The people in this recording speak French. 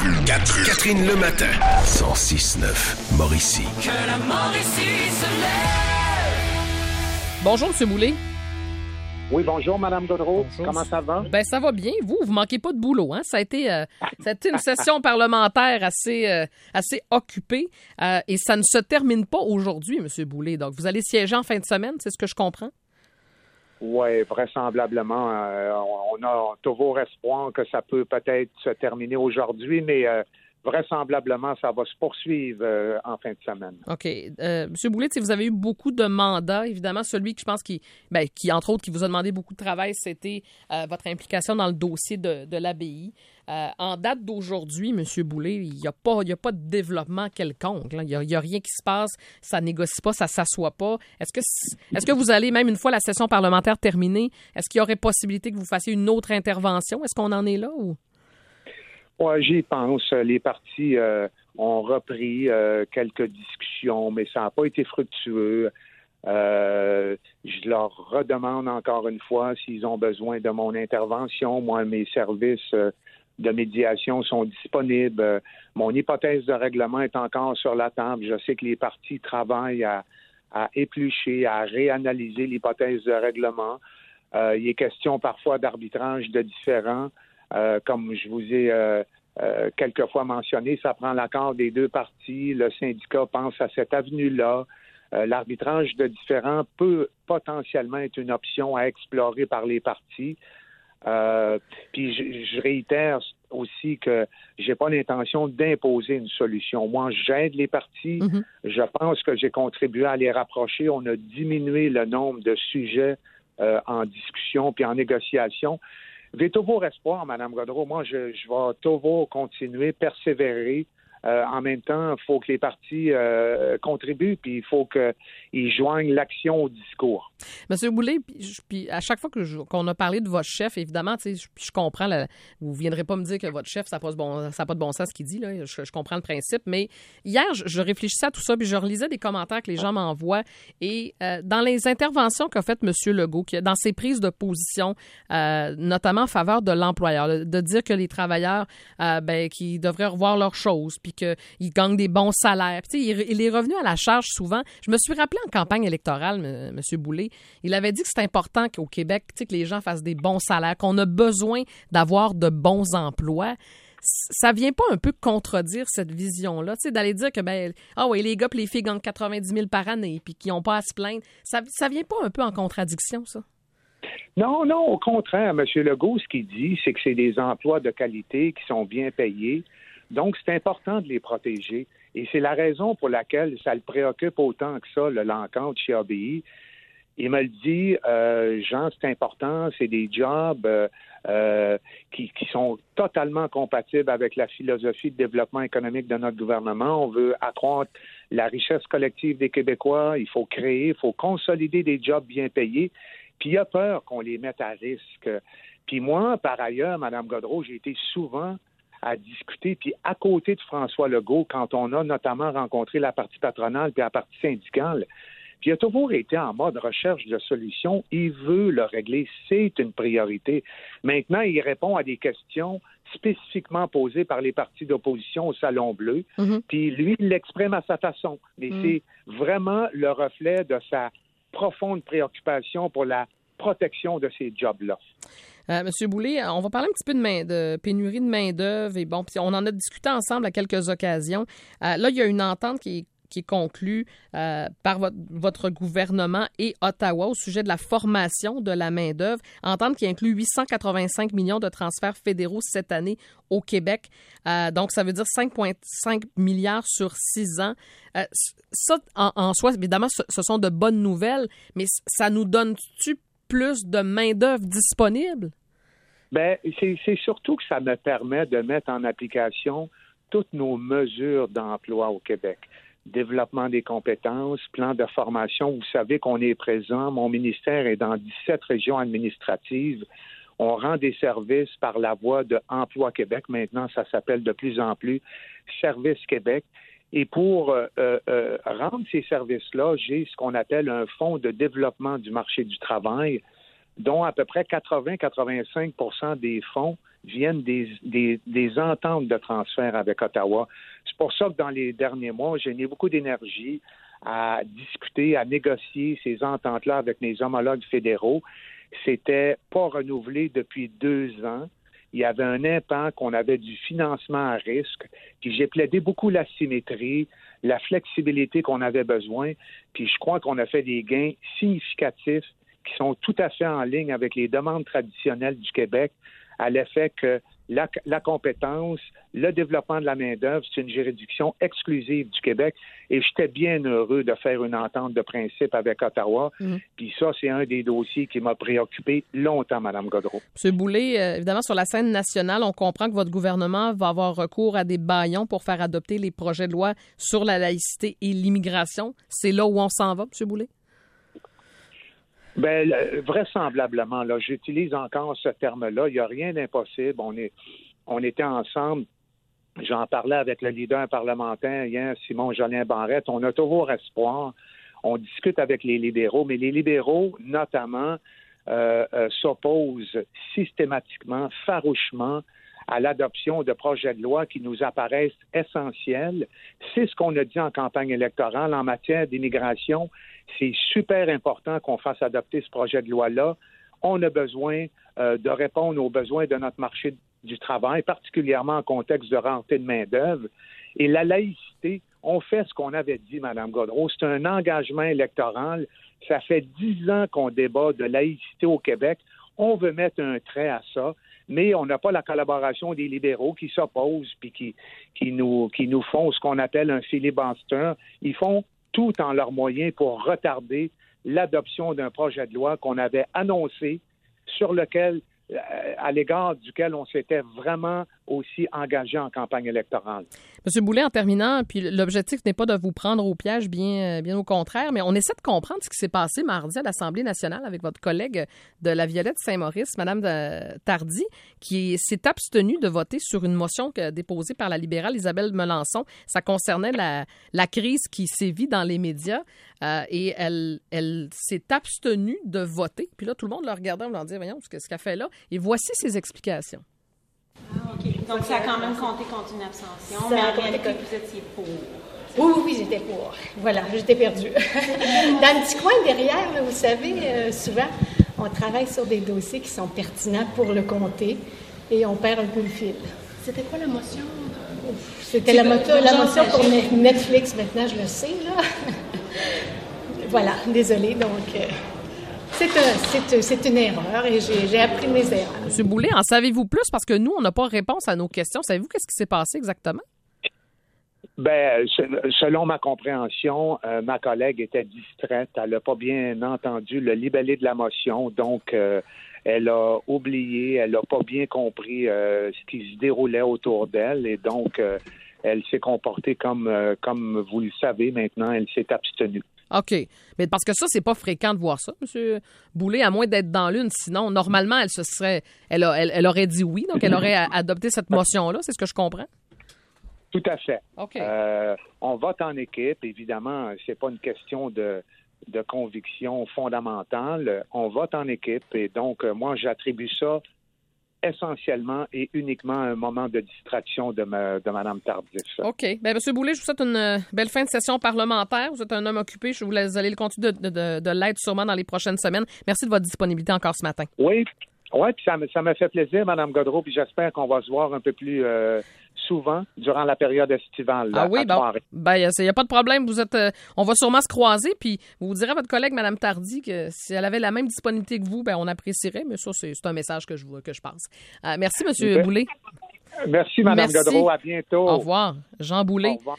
Catherine Lematin. 106.9 Mauricie. Que la Mauricie se lève. Bonjour, M. Boulay. Oui, bonjour, Mme Gaudreau. Bonjour. Comment ça va? Ben ça va bien. Vous manquez pas de boulot, hein? Ça a été une session parlementaire assez occupée et ça ne se termine pas aujourd'hui, M. Boulay. Donc, vous allez siéger en fin de semaine, c'est ce que je comprends? Oui, vraisemblablement. On a toujours espoir que ça peut peut-être se terminer aujourd'hui, mais vraisemblablement, ça va se poursuivre en fin de semaine. OK. M. Boulay, vous avez eu beaucoup de mandats. Évidemment, celui que je pense qui, entre autres, qui vous a demandé beaucoup de travail, c'était votre implication dans le dossier de l'ABI. En date d'aujourd'hui, M. Boulay, il n'y a pas de développement quelconque. Là. Il n'y a rien qui se passe. Ça ne négocie pas, ça ne s'assoit pas. Est-ce que vous allez, même une fois la session parlementaire terminée, est-ce qu'il y aurait possibilité que vous fassiez une autre intervention? Est-ce qu'on en est là ou... Oui, j'y pense. Les partis ont repris quelques discussions, mais ça n'a pas été fructueux. Je leur redemande encore une fois s'ils ont besoin de mon intervention. Moi, mes services de médiation sont disponibles. Mon hypothèse de règlement est encore sur la table. Je sais que les partis travaillent à éplucher, à réanalyser l'hypothèse de règlement. Il est question parfois d'arbitrage de différends. Comme je vous ai quelquefois mentionné, ça prend l'accord des deux parties. Le syndicat pense à cette avenue-là. L'arbitrage de différends peut potentiellement être une option à explorer par les partis. Puis je réitère aussi que j'ai pas l'intention d'imposer une solution. Moi, j'aide les partis. Mm-hmm. Je pense que j'ai contribué à les rapprocher. On a diminué le nombre de sujets en discussion puis en négociation. J'ai toujours espoir, Mme Gaudreau. Moi, je vais toujours continuer, persévérer. En même temps, il faut que les partis contribuent, puis il faut qu'ils joignent l'action au discours. Monsieur Boulay, puis à chaque fois qu'on a parlé de votre chef, évidemment, je comprends, vous ne viendrez pas me dire que votre chef, ça n'a pas de bon sens ce qu'il dit, là, je comprends le principe, mais hier, je réfléchissais à tout ça, puis je relisais des commentaires que les gens m'envoient, et dans les interventions qu'a faites M. Legault, dans ses prises de position, notamment en faveur de l'employeur, de dire que les travailleurs, qui devraient revoir leurs choses, puis qu'ils gagnent des bons salaires. Puis, il est revenu à la charge souvent. Je me suis rappelé en campagne électorale, M. Boulay, il avait dit que c'est important qu'au Québec, que les gens fassent des bons salaires, qu'on a besoin d'avoir de bons emplois. Ça vient pas un peu contredire cette vision-là, d'aller dire que, les gars et les filles gagnent 90 000 par année puis qu'ils n'ont pas à se plaindre. Ça vient pas un peu en contradiction, ça? Non, au contraire. M. Legault, ce qu'il dit, c'est que c'est des emplois de qualité qui sont bien payés. Donc, c'est important de les protéger. Et c'est la raison pour laquelle ça le préoccupe autant que ça, le l'encontre chez ABI. Il me le dit, Jean, c'est important, c'est des jobs qui sont totalement compatibles avec la philosophie de développement économique de notre gouvernement. On veut accroître la richesse collective des Québécois, il faut créer, il faut consolider des jobs bien payés. Puis il a peur qu'on les mette à risque. Puis moi, par ailleurs, Mme Gaudreau, j'ai été souvent à discuter, puis à côté de François Legault, quand on a notamment rencontré la partie patronale puis la partie syndicale, puis il a toujours été en mode recherche de solutions. Il veut le régler. C'est une priorité. Maintenant, il répond à des questions spécifiquement posées par les partis d'opposition au Salon Bleu, puis lui, il l'exprime à sa façon. Mais c'est vraiment le reflet de sa profonde préoccupation pour la protection de ces jobs-là. Monsieur Boulay, on va parler un petit peu de pénurie de main-d'œuvre. Et bon, puis on en a discuté ensemble à quelques occasions. Là, il y a une entente qui est conclue par votre gouvernement et Ottawa au sujet de la formation de la main-d'œuvre. Entente qui inclut 885 millions de transferts fédéraux cette année au Québec. Donc, ça veut dire 5,5 milliards sur 6 ans. Ça, en soi, évidemment, ce sont de bonnes nouvelles, mais ça nous donne-tu plus de main-d'œuvre disponible? Bien, c'est surtout que ça me permet de mettre en application toutes nos mesures d'emploi au Québec. Développement des compétences, plan de formation. Vous savez qu'on est présent. Mon ministère est dans 17 régions administratives. On rend des services par la voie de Emploi Québec. Maintenant, ça s'appelle de plus en plus Service Québec. Et pour rendre ces services-là, j'ai ce qu'on appelle un fonds de développement du marché du travail, dont à peu près 80-85% des fonds viennent des ententes de transfert avec Ottawa. C'est pour ça que dans les derniers mois, j'ai mis beaucoup d'énergie à discuter, à négocier ces ententes-là avec mes homologues fédéraux. C'était pas renouvelé depuis 2 ans. Il y avait un impact, on avait du financement à risque, puis j'ai plaidé beaucoup la symétrie, la flexibilité qu'on avait besoin, puis je crois qu'on a fait des gains significatifs qui sont tout à fait en ligne avec les demandes traditionnelles du Québec, à l'effet que la compétence, le développement de la main-d'œuvre, c'est une juridiction exclusive du Québec. Et j'étais bien heureux de faire une entente de principe avec Ottawa. Puis ça, c'est un des dossiers qui m'a préoccupé longtemps, Mme Godreau. M. Boulay, évidemment, sur la scène nationale, on comprend que votre gouvernement va avoir recours à des bâillons pour faire adopter les projets de loi sur la laïcité et l'immigration. C'est là où on s'en va, M. Boulay? Bien, vraisemblablement, là, j'utilise encore ce terme-là. Il n'y a rien d'impossible. On était ensemble. J'en parlais avec le leader parlementaire hier, Simon Jolin Barrette. On a toujours espoir. On discute avec les libéraux, mais les libéraux, notamment, s'opposent systématiquement, farouchement à l'adoption de projets de loi qui nous apparaissent essentiels. C'est ce qu'on a dit en campagne électorale en matière d'immigration. C'est super important qu'on fasse adopter ce projet de loi-là. On a besoin de répondre aux besoins de notre marché du travail, particulièrement en contexte de rentrée de main-d'œuvre. Et la laïcité, on fait ce qu'on avait dit, Mme Godreau. C'est un engagement électoral. Ça fait 10 ans qu'on débat de laïcité au Québec. On veut mettre un trait à ça, mais on n'a pas la collaboration des libéraux qui s'opposent puis qui nous font ce qu'on appelle un filibuster. Ils font tout en leurs moyens pour retarder l'adoption d'un projet de loi qu'on avait annoncé, sur lequel, à l'égard duquel on s'était vraiment aussi engagé en campagne électorale. M. Boulay, en terminant, puis l'objectif n'est pas de vous prendre au piège, bien au contraire, mais on essaie de comprendre ce qui s'est passé mardi à l'Assemblée nationale avec votre collègue de la Violette Saint-Maurice, Mme Tardy, qui s'est abstenue de voter sur une motion déposée par la libérale Isabelle Melançon. Ça concernait la crise qui sévit dans les médias et elle s'est abstenue de voter. Puis là, tout le monde la regardait en voulant dire, voyons, qu'est-ce qu'elle fait là? Et voici ses explications. Ah, OK. Donc, ça a quand même compté contre une abstention, mais en réalité, vous étiez pour. Oui, j'étais pour. Voilà, j'étais perdue. Dans le petit coin derrière, là, vous savez, souvent, on travaille sur des dossiers qui sont pertinents pour le comté et on perd un peu le fil. C'était quoi la motion? C'était la motion pour Netflix, maintenant, je le sais, là. Voilà, désolée, donc... C'est une erreur et j'ai appris mes erreurs. M. Boulay, en savez-vous plus? Parce que nous, on n'a pas réponse à nos questions. Savez-vous qu'est-ce qui s'est passé exactement? Ben, selon ma compréhension, ma collègue était distraite. Elle n'a pas bien entendu le libellé de la motion. Donc, elle a oublié, elle n'a pas bien compris ce qui se déroulait autour d'elle. Et donc, elle s'est comportée comme vous le savez maintenant, elle s'est abstenue. OK. Mais parce que ça, c'est pas fréquent de voir ça, M. Boulay, à moins d'être dans l'une. Sinon, normalement, elle aurait dit oui, donc elle aurait adopté cette motion-là. C'est ce que je comprends? Tout à fait. OK. On vote en équipe. Évidemment, c'est pas une question de conviction fondamentale. On vote en équipe. Et donc, moi, j'attribue ça essentiellement et uniquement un moment de distraction de Mme Tardif. OK. Bien, M. Boulay, je vous souhaite une belle fin de session parlementaire. Vous êtes un homme occupé. Vous allez le continuer de l'être sûrement dans les prochaines semaines. Merci de votre disponibilité encore ce matin. Oui, puis ça me fait plaisir, Mme Godreau, puis j'espère qu'on va se voir un peu plus souvent durant la période estivale. Ah oui, bon. Ben, il n'y a pas de problème. On va sûrement se croiser, puis vous direz à votre collègue, Mme Tardy, que si elle avait la même disponibilité que vous, ben, on apprécierait, mais ça, c'est un message que je passe. Merci, M. Boulay. Merci, Mme Godreau. À bientôt. Au revoir. Jean Boulay.